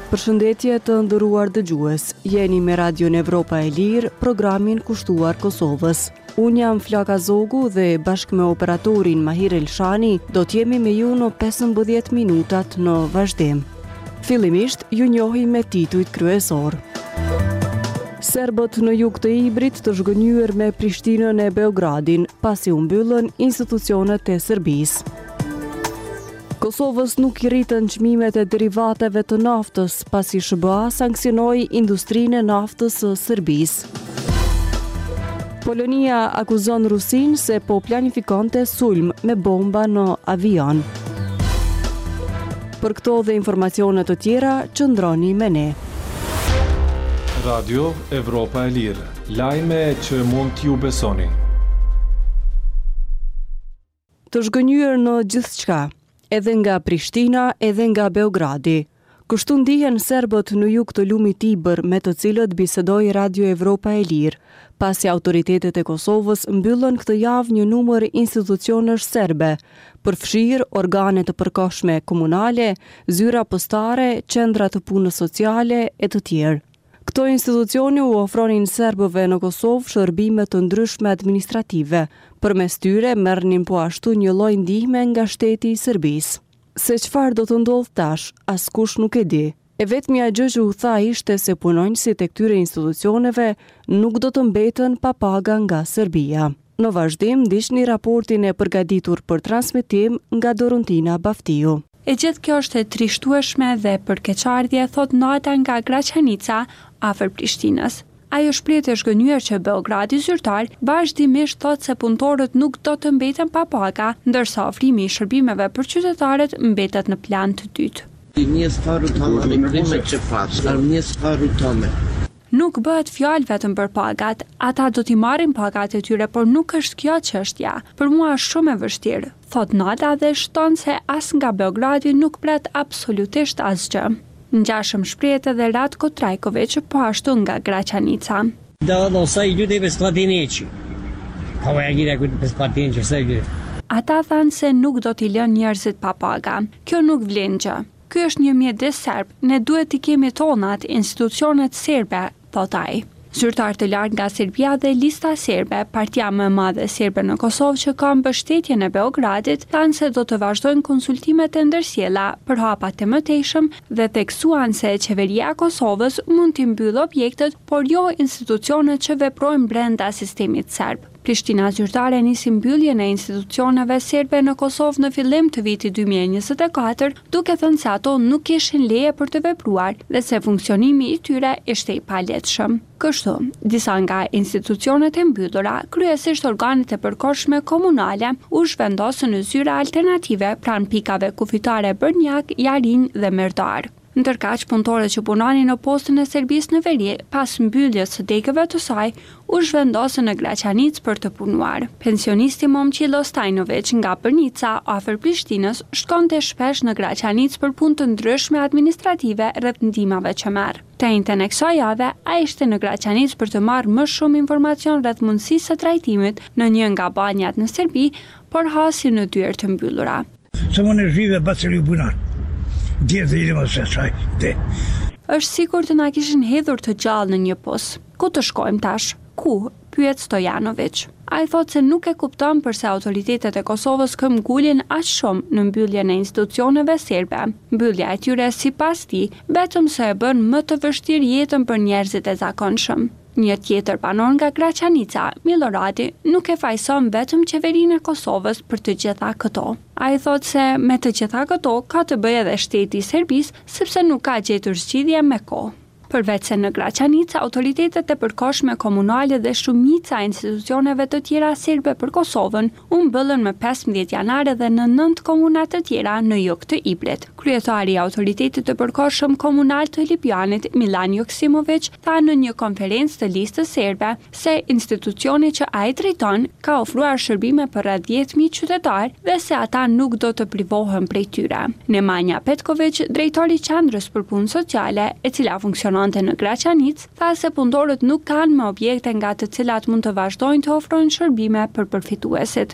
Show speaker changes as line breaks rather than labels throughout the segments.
Përshëndetje të nderuar dëgjues. Jeni me Radion Evropa e Lirë, programin kushtuar Kosovës. Unë jam Flaka Zogu dhe bashkë me operatorin Mahir Elshani do t'jemi me ju në 15 minutat në vazhdim. Fillimisht ju njohi me titujt kryesor. Serbët në jug të Ibrit të zhgënjur me Prishtinën e Beogradin pasi u mbyllën institucionet e Serbisë. Kosovës nuk I rritën çmimet e derivateve të naftës pasi SBA sankcionoi industrinë e naftës së Serbisë. Polonia akuzon Rusinë se po planifikonte sulm me bomba në avion. Për këto dhe informacione të tjera, qëndroni me ne.
Radio Evropa e Lirë, lajme që mund t'ju besoni.
Të zhgënjur në gjithçka, edhe nga Prishtina, edhe nga Beogradi. Kështu ndihen serbët në jug të lumit Ibër me të cilët bisedoi Radio Evropa e Lirë, pasi autoritetet e Kosovës mbyllën këtë javë një numër institucionesh serbe, përfshirë organe të përkohshme komunale, zyra postare, qendra të punës sociale e të tjerë. Këto institucione u ofronin serbëve në Kosovë shërbime të ndryshme administrative, përmes tyre merrnin po ashtu një lloj ndihme nga shteti I Serbisë. Se çfarë do të ndodh tash, askush nuk e di. E vetmja gjë që u tha ishte se punonjësit e këtyre institucioneve nuk do të mbeten pa paga nga Serbia. Në vazhdim, ndiqni raportin e përgatitur për transmetim nga Dorontina Baftiu.
E gjithë kjo është e trishtueshme dhe për keqardhje, thot Nata nga Graçanica, afër Prishtinës. Ajo shpreh të zhgënjur që Beogradi zyrtar vazhdimisht thot se punëtorët nuk do të mbeten pa paga, ndërsa ofrimi I shërbimeve për qytetarët mbetet në plan të dytë. Nuk bëhet fjalë vetëm për pagat, ata do t'i marrin pagat e tyre, por nuk është kjo çështja. Për mua është shumë e vështirë, thot Nata dhe shton se as nga Beogradi nuk pret absolutisht asgjë. Ngjashëm shprehet edhe Ratko Trajković, po ashtu nga Graçanica. Ata thanë se nuk do t'i lënë njerëzit pa paga. Kjo nuk vlen gjë. Ky është një mjedis serb, ne duhet t'i kemi tonat, institucionet serbe, thot ai. Zyrtar të lartë nga Serbia dhe Lista Serbe, partia më e madhe serbe në Kosovë që ka mbështetjen e Beogradit, thanë se do të vazhdojnë konsultimet e ndërsjella për hapa të mëtejshëm dhe theksuan se qeveria e Kosovës mund t'i mbyllë objektet, por jo institucionet që veprojnë brenda sistemit serb. Prishtina zyrtare nisi mbylljen e institucioneve serbe në Kosovë në fillim të vitit 2024, duke thënë se ato nuk kishin leje për të vepruar dhe se funksionimi I tyre ishte I palehtshëm. Kështu, disa nga institucionet e mbyllura, kryesisht organet e përkohshme komunale, u zhvendosën në zyra alternative pranë pikave kufitare Bërnjak, Jarin dhe Merdar. Ndërkaq, punëtorët që punonin në postën e Serbisë në veri, pas mbylljes së degëve të saj, u zhvendosën në Graçanicë për të punuar. Pensionisti Momçilo Stajnović nga Brnica, afër Prishtinës, shkonte shpesh në Graçanicë për punë të ndryshme administrative rreth ndihmave që merr. Të njëjtën e kësaj jave, ai ishte në Graçanicë për të marrë më shumë informacion rreth mundësisë së trajtimit në një nga banjat në Serbi, por hasi në dyert të mbyllura. Është sikur të na kishin hedhur të gjallë në një pos. Ku të shkojmë tash? Ku? Pyet Stojanović. Ai thot se nuk e kupton pse autoritetet e Kosovës këmbgulin aq shumë në mbylljen e institucioneve serbe. Mbyllja e tyre sipas tij vetëm se e bën më të vështirë jetën për njerëzit e zakonshëm. Një tjetër banor nga Graçanica, Miloradi, nuk e fajson vetëm qeverinë e Kosovës për të gjitha këto. Ai thot se me të gjitha këto ka të bëjë edhe shteti I Serbisë, sepse nuk ka gjetur zgjidhje me kohë. Përveç se në Graçanicë, autoritetet e përkohshme komunale dhe shumica e institucioneve të tjera serbe për Kosovën u mbyllën më 15 janar dhe në 9 komuna të tjera në jug të Ibrit. Kryetari I autoritetit të përkohshëm komunal të Lipjanit, Milan Joksimović, tha në një konferencë të listës serbe se institucioni që ai drejton ka ofruar shërbime për rreth 10.000 qytetar dhe se ata nuk do të privohen prej tyre. Nemanja Petković, drejtori I qendrës për punë sociale, e cila funksionon në Graçanicë, tha se punëtorët nuk kanë më objekte nga të cilat mund të vazhdojnë të ofrojnë shërbime për përfituesit.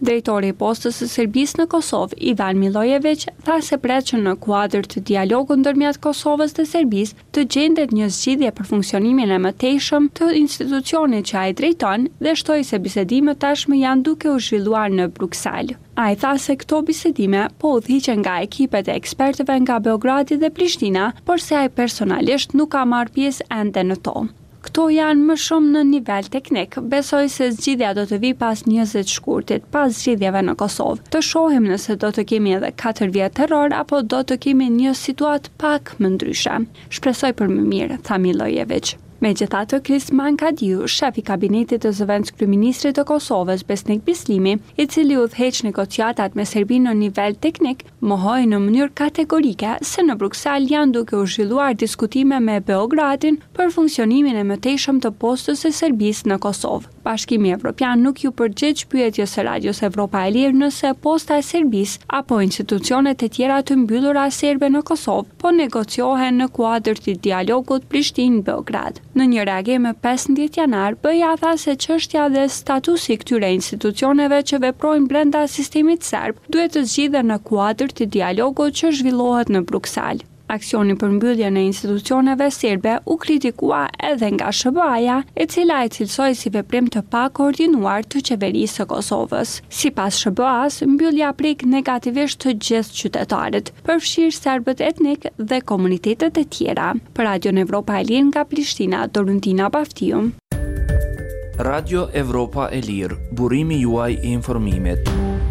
Drejtori i postës së Serbisë në Kosovë, Ivan Milojević, tha se pret që në kuadër të dialogut ndërmjet Kosovës dhe Serbisë të gjendet një zgjidhje për funksionimin e mëtejshëm të institucionit që ai drejton dhe shtoi se bisedimet tashmë janë duke u zhvilluar në Bruksel. Ai tha se këto bisedime po udhëhiqen nga ekipet e ekspertëve nga Beogradi dhe Prishtina, por se ai personalisht nuk ka marrë pjesë ende në to. Këto janë më shumë në nivel teknik. Besoj se zgjidhja do të vi pas 20 shkurtit, pas zgjidhjeve në Kosovë. Të shohim nëse do të kemi edhe 4 vjet terror apo do të kemi një situatë pak më ndryshe. Shpresoj për më mirë, tha Milojević. Megjithatë, Krisman Kadiu, shef i kabinetit të zëvendës kryeministrit të Kosovës, Besnik Bislimi, i cili udhëheq negociatat me Serbinë në nivel teknik, mohoi në mënyrë kategorike se në Bruksel janë duke u zhvilluar diskutime me Beogradin për funksionimin e mëtejshëm të postës së Serbisë në Kosovë. Bashkimi Evropian nuk ju përgjigj pyetjes së Radios Evropa e Lirë nëse posta e Serbisë apo institucionet e tjera të mbyllura serbe në Kosovë po negociohen në kuadër të dialogut Prishtinë-Beograd. Në një reagim më 15 janar, BiA tha se çështja dhe statusi këtyre institucioneve që veprojnë brenda sistemit serb duhet të zgjidhen në kuadër të dialogut që zhvillohet në Bruksel. Aksioni për mbylljen e institucioneve serbe u kritikua edhe nga SBA-ja, e cila e cilësoi si veprim të pakoordinuar të qeverisë së Kosovës. Sipas SBA-s, mbyllja prek negativisht të gjithë qytetarët, përfshirë serbët etnik dhe komunitetet e tjera. Për Radion Evropa e Lirë nga Prishtina, Doruntina Baftiu.
Radio Evropa e Lirë, burimi juaj i informimit.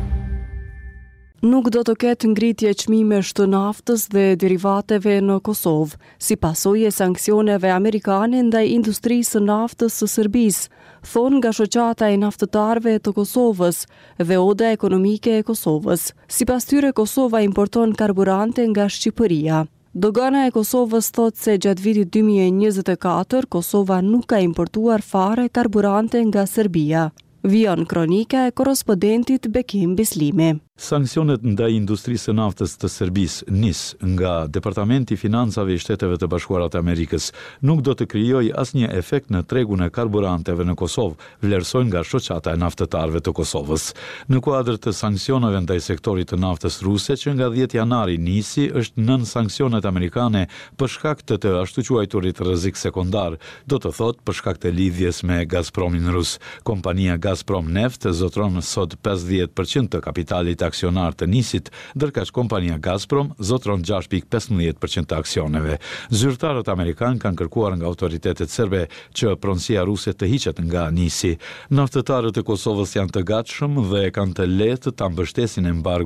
Nuk do të ketë ngritje çmimesh të naftës dhe derivateve në Kosovë, si pasojë e sanksioneve amerikane ndaj industrisë së naftës së Serbisë, thonë nga shoqata e naftëtarëve të Kosovës dhe Oda Ekonomike e Kosovës. Sipas tyre, Kosova importon karburante nga Shqipëria. Dogana e Kosovës thotë se gjatë vitit 2024 Kosova nuk ka importuar fare karburante nga Serbia. Vion kronika e korrespondentit Bekim Bislimi.
Sanksionet ndaj industrisë së naftës të Serbisë, NIS, nga Departamenti i Financave i Shteteve të Bashkuara të Amerikës, nuk do të krijojë asnjë efekt në tregun e karburanteve në Kosovë, vlerësojnë nga shoqata e naftëtarëve të Kosovës. Në kuadër të sanksioneve ndaj sektorit të naftës ruse, që nga 10 janari nisi, është nën sanksionet amerikane për shkak të ashtu quajturit rrezik sekondar, do të thotë për shkak të lidhjes me Gazpromin rus. Kompania Gazprom Neft zotron sot 50% të kapitalit aksionar të nisit, ndërkaq kompania Gazprom zotron 6.15% të aksioneve. Zyrtarët amerikanë kanë kërkuar nga autoritetet serbe që pronësia ruse të hiqet nga nisi. Naftëtarët e Kosovës janë të gatshëm dhe kanë të lehtë ta mbështesin embargon